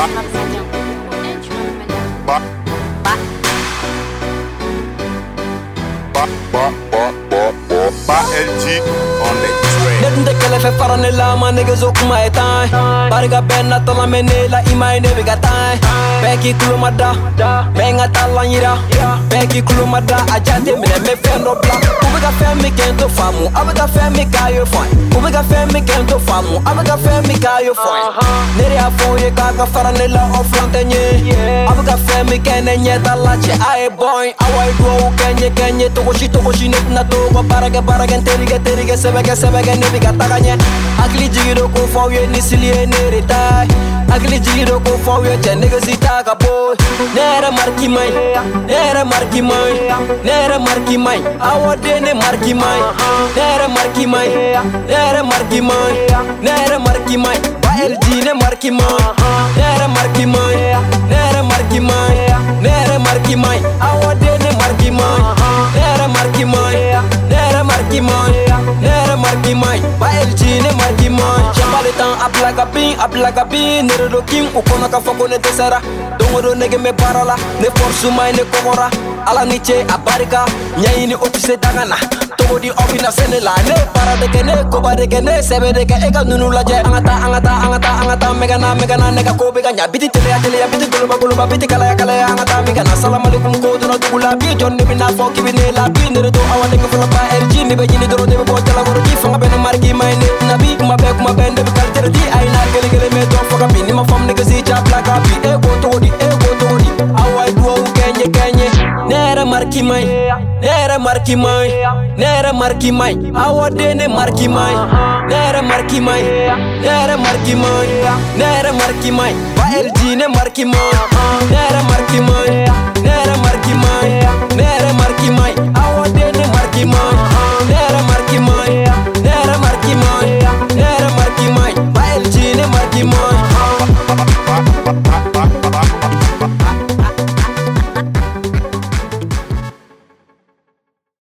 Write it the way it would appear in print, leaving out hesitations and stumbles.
LG on the train. Net de kele fe farane la ma niggas ook my time. Bariga ben na tala menela imai ne biga time. Beki kulumada, menga talanyira. Beki kulumada ajate mine me fendo black. Ubiga fe mi kento famu, abiga fe mi kayo fine. Ubiga fe mi kento famu, abiga fe mi kayo fine. Nere afoye kaka farane la oflantenye. Abiga fe mi kene nye talache ae boy. Awai duo kenye tokoshi net na togo barage terige sebege nebiga taganya. Akli jigiro ko fawye ni silie neritai. Akli jigiro ko fawye che niggas itaga boy. Nere marki mai awadene marki mai. Nere marki mai ba LG ne marki mai. Nere marki mai awadene marki mai. Nere marki mai ba LG ne marki mai. Chambale tan ablaga bin nere do king ukona ka foko ne tesera. Dongo nege me parala ne force mai ne kokora. Ala niche abarika nyaini office dagana. Togo di ofina senela ne para de kene koba de kene sebe de ke ega nunu laje angata megana nega ko be ganya biti tele ya biti guluba biti kala ya angata megana salam alaikum ko dona dugula bi jonni bina fo kibine la bi ne do awane ko fala ba LG ni be jini do de bo tala ko di fanga ben marki mai ne nabi kuma be de kalter di ay na gele me do foga bi ni ma fam nega si ja blaga bi e go to di awai duo kenye nere marki mai awadene marki mai. Nere marki mai ba LG ne marki mai. Nere marki mai